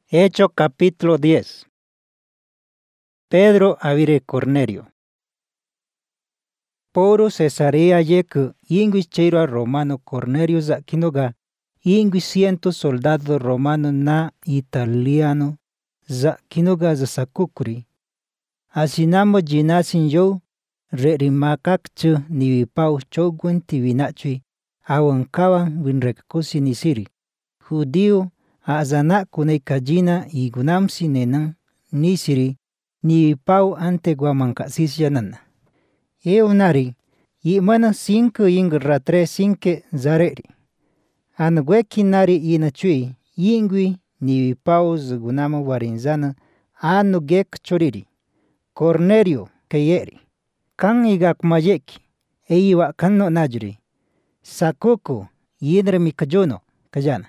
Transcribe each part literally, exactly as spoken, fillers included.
Hechos capítulo diez. Pedro avire Cornelio. Poro Cesarea yeku ingwis cheiro romano Cornelio zakinoga ingwis ciento soldado romano na italiano zakinoga zasakukuri. Asinamo jinasin yo rerimakakchu niwipau chogwen tivinachui awankawan winrekkusi nisiri. Judío azana kunay kajina igunamsi nenan nisiri niwipau ante guamankasisyanana. Eunari imana cinco ing ratre cinque zareri. Anweki nari inachui ingwi niwipau zugunama warinzana anu gek choriri. Cornelio kayeri. Kan igak majeki. Eiwa kanno najri. Sakuku yinre mikajuno kajana.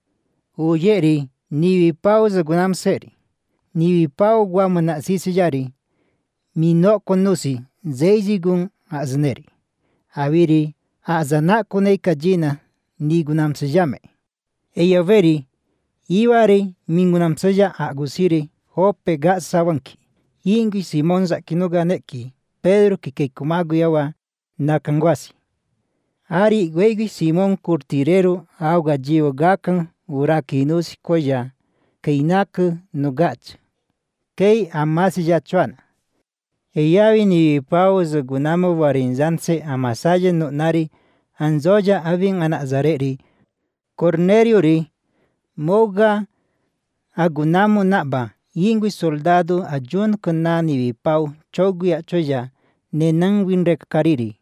Uyeri niwipau zugunam seri. Niwipau guamana sisiyari. Minoko nusi zeizigun azneri. Awiri azana kunay kajina nigunam sejame. Eyaveri iwari mingunam seja agusiri hope ga sawanki. Ingwi Simon zakinoga neki Pedro kikekumagu yawa nakangwasi. Ari wegi Simon kurtirero auga jiwa gakan uraki nusi koya keinaku nugach. Kei amasi ya chuana. Eyawi ni pao zagunama warinzanse amasaya no nari anzoja avin anazareri. Cornelio ri moga agunamu naba ingwi soldado ajun kuna ni pao choguya choya nenang winrek kariri.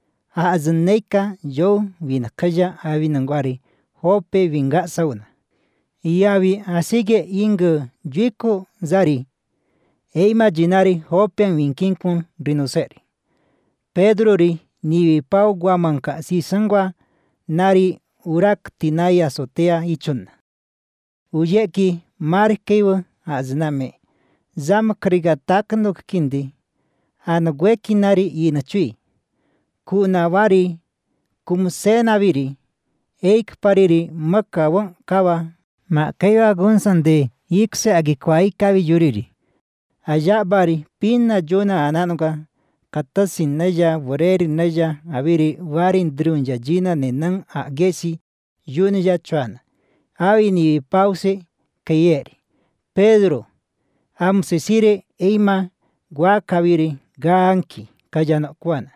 Aazaneka yo winakaya avinangwari hope winga sauna. Iyawi asige inga juiko zari. E imaginari hope winkinkun rinoseri. Pedro ri niwipau guamanka si sangwa nari urak tinaya azotea ichuna. Uyeki markewa azname. Zama krigataknuk kindi. Anagweki nari inachui. Kunawari kumsena viri. Eik pariri makawan kawa. Makaiwa gunsande ikse agikwai kawi yuriri. Ayabari pina juna ananuga katasin naya wareri naya aviri warin drunja jina nenang agesi yunja chuana. Awi ni pause kayeri. Pedro amsesire eima guakaviri gaanki kayano kuana.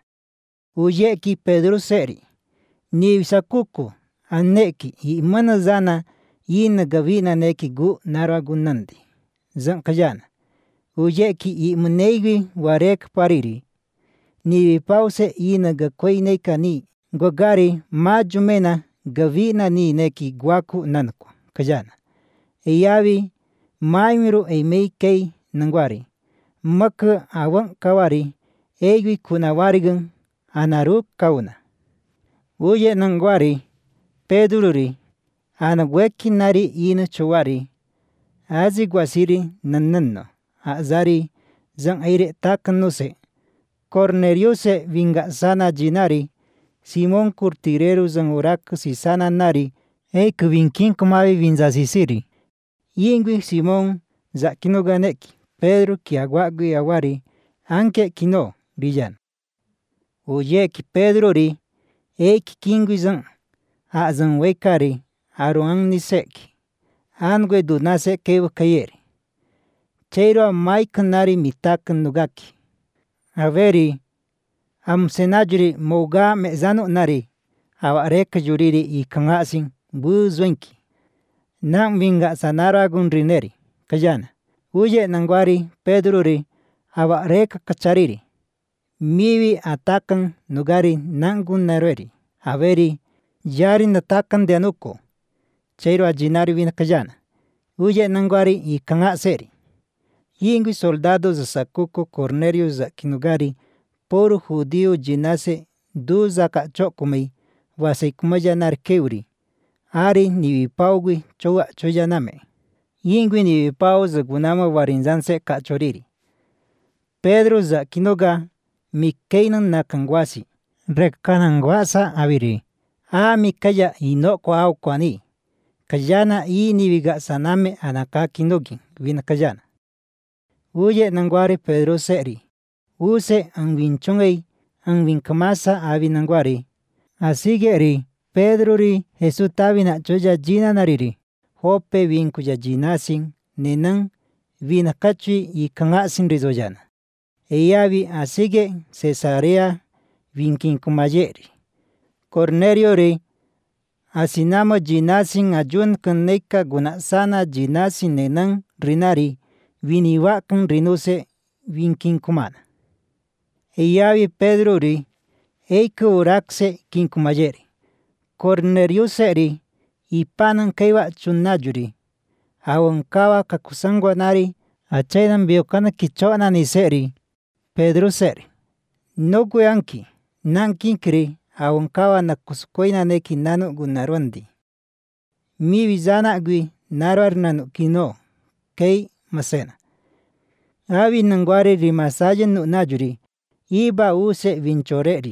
Uyeki Pedro seri. Ni sakuku aneki imana zana ina gavina neki gu naragunandi. Zan kayana. Uyeki imunegi warek pariri. Ni pause ina gakwai kani gogari majumena gavina ni neki guaku nanko kayana. Eyawi maimiru eimei kei nangwari. Maka awan kawari egwi kunawarigan anaruk kauna. Uye nangwari Pedro anagweki nari ina chowari. Azi guasiri nananno. Azari zang aire takanuse. Cornelio se vinga sana jinari. Simon kurtirero zang urak si sana nari. Eik vinkin kumavi vinzasisiri. Yingwi Simon zakinoga neki. Pedro kiagwagwi awari. Anke kino riyan. Uyeki Pedro ri. Eik kingwi zang. Azang wekari. Aruang niseki. Angwe dunase kewa kayeri. Cheiro maik nari mitakan nugaki. Averi amsenajuri moga mezano nari. Awareka juriri ikangasin buzwenki. Nang vinga sanaragun rineri. Kajana. Uye nangwari Pedro ri awareka kachariri. Miwi atakan nugari nangun nareri. Averi yari natakan deanuko. Cheiro ajinari vina kajana. Uye nangwari ikangaseri. Yingwi soldado zasakuko Cornelio zakinugari poro judío jinase du zaka chokumei wasaikumaya narkeuri. Ari niwipauwi chowa choyaname. Yingwi niwipau zagunama warinzanse kachoriri. Pedro zakinoga mikeinan nakangwasi. Rekanangwasa aviri. A mikaya inoko au kwani. kayana i nibiga saname anaka kinogi vina kayana. Uye nangwari Pedro seri. Use ang winchongay ang winkamasa abi nangwari. Asige ri Pedro ri Jesu tabi na choja jina nariri. Hope winkuya jinasin nenang vinakachui i kangasin rizoyana. Eyabi asige Cesarea vinkin kumayeri. Cornelio ri asinamo jinasin ayun kaneka gunasana jinasin nenang rinari viniwakan rinuse vinkin kumana. Eyabi Pedro ri eike urakse kinkumayeri. Cornelio seri ipanan kaiwa chunayuri. Awankawa kakusangwa nari achaydan biokana kichona ni seri. Pedro seri. Nogwe anki nankinkiri awankawa nakusukoina neki nanu gunarwandi. Mi bizana gui narwar nanu kino kei masena. Abi nangwari rimasayen nu najuri. Iba use vinchoreri.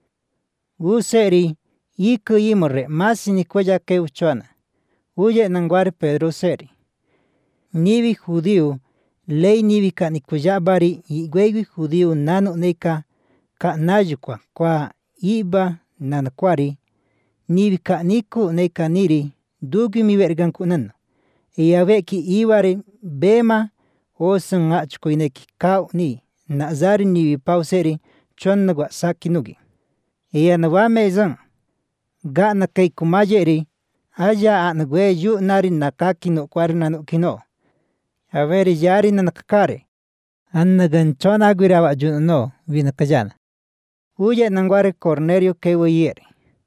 Useri iku imore masini kwaya ke uchona. Uye nangwari Pedro seri. Nibi judiu lei nibi ka nikuyabari igwewi judiu nanu neka ka najukwa kwa iba nanakwari. Nibi ka niku neka niri dugi mi vergan kunano. Iyaweki iwari bema osan achkoineki kau ni. Nazari nibi pau seri chonnagwa sakinugi. Iya nawame zang. Ga na kay kumayeri. Aya anagwe yu nari nakakino kwari nanu kino. Averi yari na nakakare. Anna ganchona gwirawa juno vinakajana. Uye nangware Cornelio kewa yeri.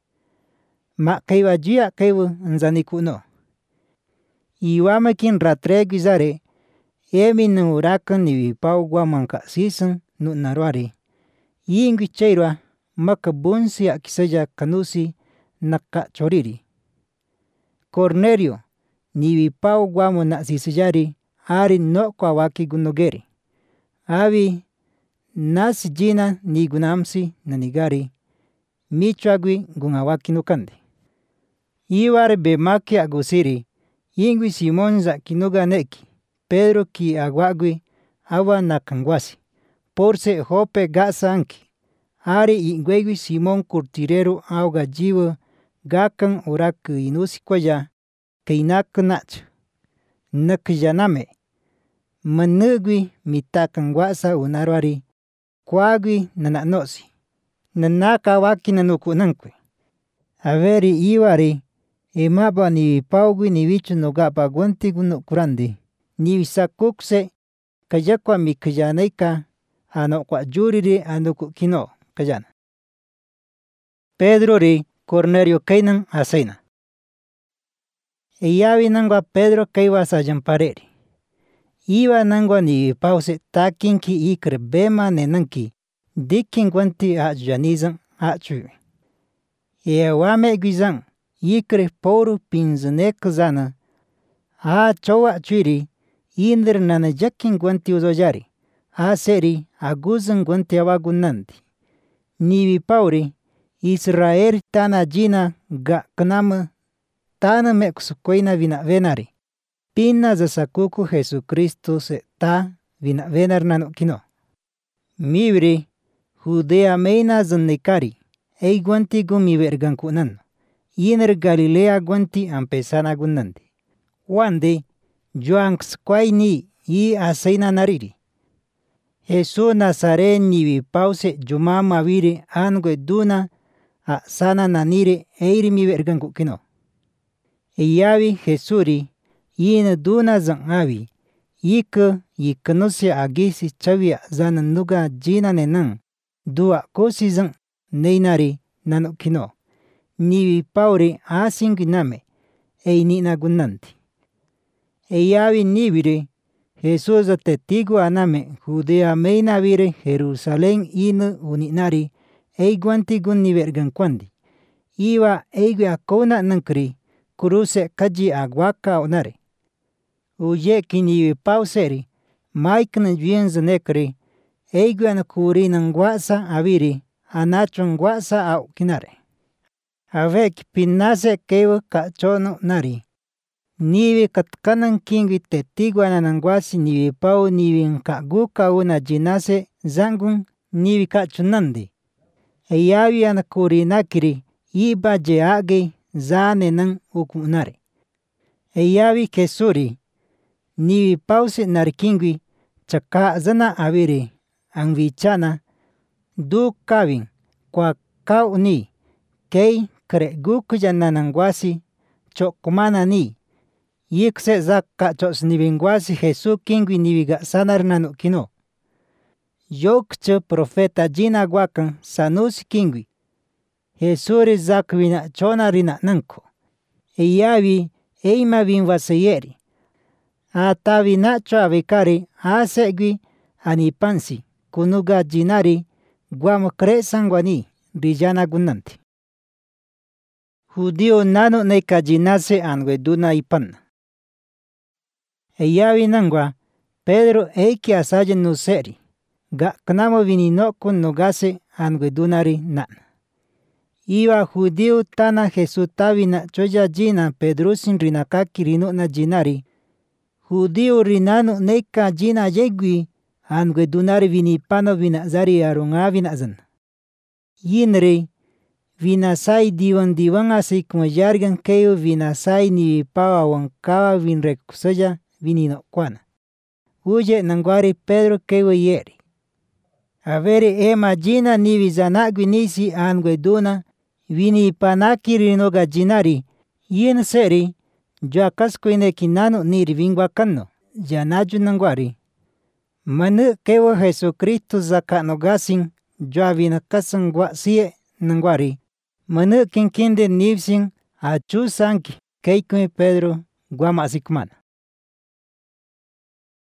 Ma kewa jia kewa nzanikuno. Iwame kin ratre gwizare. Emi na urakan nibi pau guamanka sisan nu narwari. Yingwi cheirwa maka bunsi akiseja kanusi naka choriri. Cornelio nibi pau guamo na sisijari ari no kwa waki gunogeri. Abi nasi jina ni gunamsi nanigari michagwi gunawaki nukande. Iware be maki agusiri yingwi Simon za kinuga neki. Pedro ki agwagwi awa nakangwasi. Porse hope gasa anki. Ari ingwegwi Simon kurtirero auga jiwa gakan urak inusi kwaya kainak nach. Nakjaname. Manugwi mitakangwasa unarwari. Kwagwi nananosi. Nanaka waki nanuku nankwe. Averi iwari emaba ni paugwi ni wichu nogapa gwanti gunu kurandi. Ni wisakukse kajakwa mikjanaika ano kwa juriri anuku kino kajana. Pedro ri Cornelio kainan asaina. Iyawi nangwa Pedro kaiwa sajampareri. Iwa nangwa ni pause takinki ikre bema nenanki dikin gwanti ajanizan achuwe. Iya wame gwizan ikre poru pinzanek zana a chowa chwiri indr nana jakin gwanti uzojari. A seri aguzan gwanti awagunandi. Nibi pauri Israel tana jina ga kanama tana mekusukoina vina venari. Pina zasakuku Jesucristo se ta vina venar nanu kino. Mibri Judea meina zannikari. Ei gwanti gumi vergan kunan. Iner Galilea gwanti ampesana gunandi. Wande juanks kwaini i asaina nariri. Jesu Nazare nibi pause jumama vire angwe duna a sana nanire eiri mi vergan kukino. Iyawi Jesuri yin duna zan awi. Yika yikanose agisi chavia zana nuga jina nenan. Dua kosi zan neinari nanu kino. Nibi pauri asingi name. Ei nina gunanti. Iyawi nibire Jesús testigo aname Judea meina vire Jerusalén inu uninari eiguanti gunni vergan kwandi. Iwa eigue akona nankri kuruse kaji agwaka onare. Uye kini pauseri maikna juenza nekri eigue anakuri nangwasa aviri anachongwasa au kinare. Avek pinase kewa kachono nari. niwi katkanan kingwi testigo anananguasi niwi pau niwi kaguka una jinase zangun niwi kachunandi. Eyawi anakurinakiri iba jeage zane nang ukunare. Eyawi kesuri niwi pausi narikingwi chaka zana aviri angvichana du kawin kwa kau ni kei kare gukuyanananguasi chokumana ni yikse zaka chos niwinguasi Jesús kingwi niwiga sanarnanu kino. Yokche profeta jina guakan sanusi kingwi. Jesús zakwina chona rina nanko. Eyawi eima binwaseyeri. Atavi nacho avikari asegwi anipansi kunuga jinari guamo cresangwani rillana gunanti. Judío nano neka jinase anwe duna ipanna. Eyawi nangwa Pedro eiki asaye nuseri. Ga knamo vininoko nogase anwe dunari nan. Iwa judío tana Jesús tavina choya jina Pedrusin rinakaki rinuna jinari. Judío rinano neka jina yegwi anwe dunari vinipano vinazari arunga vinazan. Yinri vinasai diwan diwan así como yargan keyo vinasai ni pawa wankawa vinrekusaya vinino kwana. Uye nangwari Pedro keyo yeri. Averi ema jina ni vizanagwi nisi anwe duna vini panaki rinoga jinari yin seri jua kaskuine kinano niri vingwakano janaju nangwari. Manu kewo Jesucristo zakano gasin jua vinakasangwa siye nangwari. Manu kinkinde nipsin achu sanki keikwe Pedro guamasikmana.